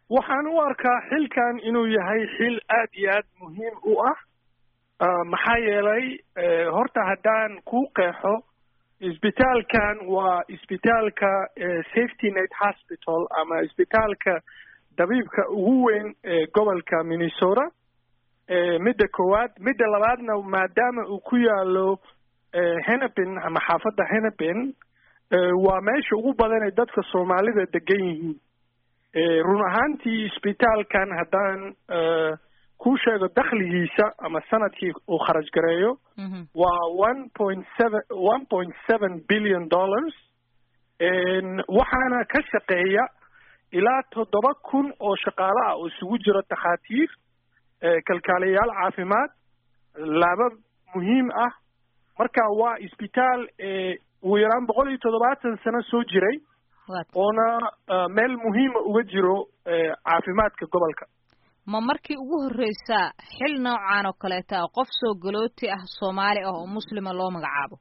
waxaan u arkaa xilkan inuu yahay xil aad iyo aad muhiim u ah maxaa yeelay horta haddaan ku qeexo isbitaalkan waa isbitaalka safety net hospital ama isbitaalka dabiibka ugu weyn ee gobolka Minnesota midda koowaad midda labaadna maadaama uu ku yaalo Hennepin ama xaafadda Hennepin waa meesha ugu badan ee dadka Soomaalida degan yihiin run ahaantii isbitaalkan haddaan ku sheego dakhligiisa ama sanadkii uu kharash gareeyo waa 1.7 billion dollars waxaana ka shaqeeya ilaa 7,000 oo shaqaale ah oo isugu jiro takhaatiir kalkaaliyayaal caafimaad laabab muhiim ah marka waa isbitaal ugu yaraan 170 sano soo jiray oona meel muhiima uga jiro caafimaadka gobolka ma markii ugu horreysa xil noocan oo kaleeta qof soo galooti ah Soomaali ah oo muslima loo magacaabo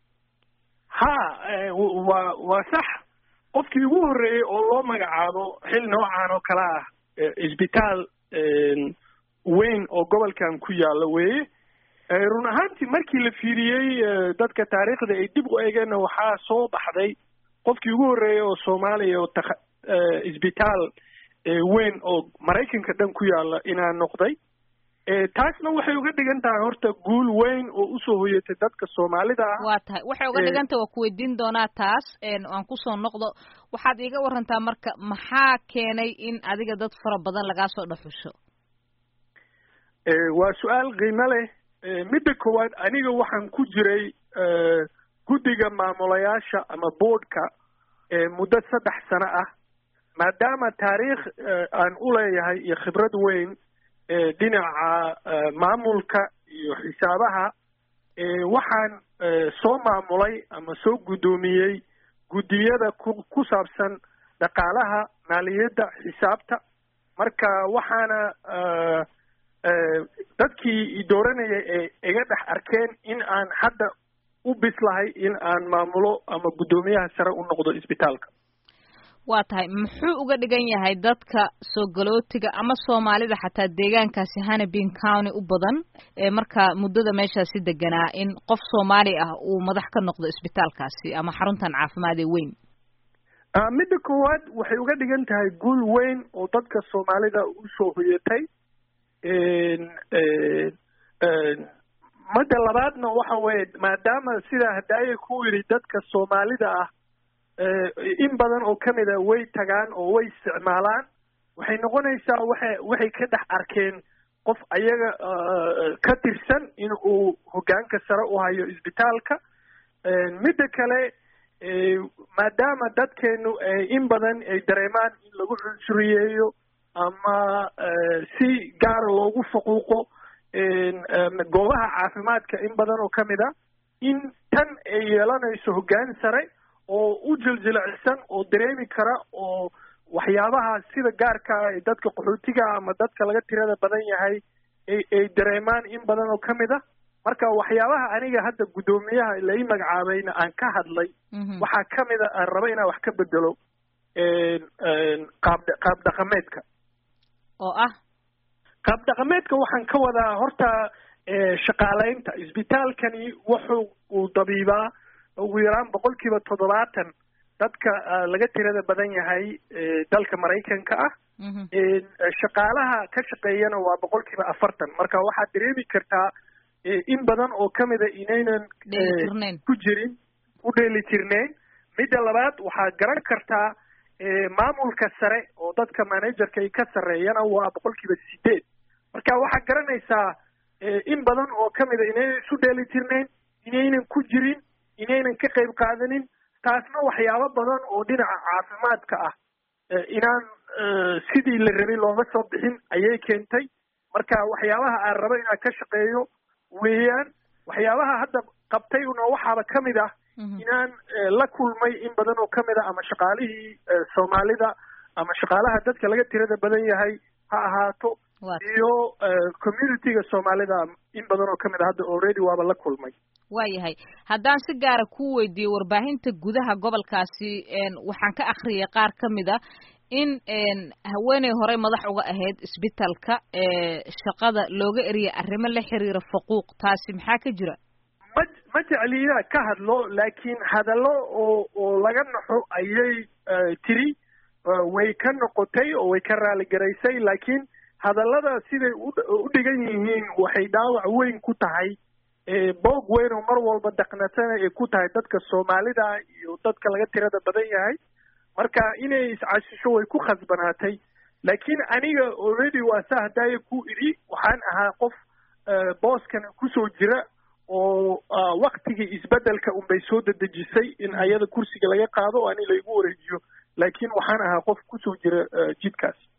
waa sax qofkii ugu horreeyay oo loo magacaabo xil noocan oo kale ah isbitaal weyn oo gobolkan ku yaala weeye run ahaantii markii la fiiriyey dadka taariikhda ay dib u eegeenna waxaa soo baxday qofkii ugu horreeyay oo Soomaaliya oo isbitaal weyn oo Mareykanka dhan ku yaala inaan noqday taasna waxay uga dhigan tahay horta guul weyn oo u soo hoyatay dadka Soomaalida ah waa tahay waxay uga dhigan tahay waa ku weydiin doonaa taas aan ku soo noqdo waxaad iiga warantaa marka maxaa keenay in adiga dad fara badan laga soo dhaxusho waa su'aal qiimo leh midda koowaad aniga waxaan ku jiray guddiga maamulayaasha ama boardka muddo 3 sano ah maadaama taariikh aan u leeyahay iyo khibrad weyn dhinaca maamulka iyo xisaabaha waxaan soo maamulay ama soo guddoomiyey guddiyada ku saabsan dhaqaalaha maaliyadda xisaabta marka waxaana dadkii dooranayay ee iga dhex arkeen in aan hadda u bislahay in aan maamulo ama guddoomiyaha sare u noqdo isbitaalka waa tahay muxuu uga dhigan yahay dadka soo galootiga ama Soomaalida xataa deegaankaasi Hennepin County u badan marka muddada meeshaasi deganaa in qof Soomaali ah uu madax ka noqdo isbitaalkaasi ama xaruntan caafimaad ee weyn midda koowaad waxay uga dhigan tahay guul weyn oo dadka Soomaalida u soo hoyatay midda labaadna waxa weeye maadaama sida hadaaye ku yiri dadka Soomaalida ah in badan oo kamid ah way tagaan oo way isticmaalaan waxay noqonaysaa waxay ka dhex arkeen qof ayaga ka tirsan in uu hoggaanka sare u hayo isbitaalka midda kale maadaama dadkeenu in badan ay dareemaan in lagu cunsuriyeeyo ama si gaar loogu faquuqo goobaha caafimaadka in badan oo kamid ah in tan ay yeelanayso hoggaan sare oo u jiljilacsan oo dareemi kara oo waxyaabaha sida gaarka ah ee dadka qaxootiga ama dadka laga tirada badan yahay ay dareemaan in badan oo kamid ah marka waxyaabaha aniga hadda guddoomiyaha la ii magacaabayna aan ka hadlay waxaa kamid ah aan rabo inaan wax ka bedelo qaab dhaqameedka oo ah qaab dhaqameedka waxaan ka wadaa horta shaqaaleynta isbitaalkani wuxuu uu dabiibaa ugu yaraan 70% dadka laga tirada badan yahay dalka Mareykanka ah shaqaalaha ka shaqeeyana waa 40% marka waxaad dareemi kartaa in badan oo kamid ah inaynan ku jirin u dheelitirneyn midda labaad waxaad garan kartaa maamulka sare oo dadka managerka ay ka sareeyana waa 8% marka waxaad garanaysaa in badan oo kamid ah inaynan isu dheelitirneyn inaynan ku jirin inaynan ka qayb qaadanin taasna waxyaabo badan oo dhinaca caafimaadka ah inaan sidii la rabay looga soo bixin ayay keentay marka waxyaabaha aan rabo inaan ka shaqeeyo weeyaan waxyaabaha hadda qabtayna waxaaba kamid ah inaan la kulmay in badan oo kamid ah ama shaqaalihii Soomaalida ama shaqaalaha dadka laga tirada badan yahay ha ahaato iyo community-ga Soomaalida in badan oo kamid ah hadda already waaba la kulmay waayahay haddaan si gaara ku weydiiyo warbaahinta gudaha gobolkaasi waxaan ka akhriyay qaar ka mid ah in haweeney hore madax uga ahayd isbitaalka shaqada looga eriyay arrimo la xiriira faquuq taasi maxaa ka jira ma jecliina ka hadlo laakiin hadallo oo laga naxo ayay tiri way ka noqotay oo way ka raaligaraysay laakiin hadallada siday u dhigan yihiin waxay dhaawac weyn ku tahay boog weyn oo mar walba dhaqnatana ay ku tahay dadka Soomaalida iyo dadka laga tirada badan yahay marka inay iscashisho way ku khasbanaatay laakiin aniga already waa sahday ku iri waxaan ahaa qof booskan ku soo jira oo waqtigii isbedelka bay soo dadejisay in ayada kursiga laga qaado oo ani la igu wareejiyo laakiin waxaan ahaa qof ku soo jira jidkaas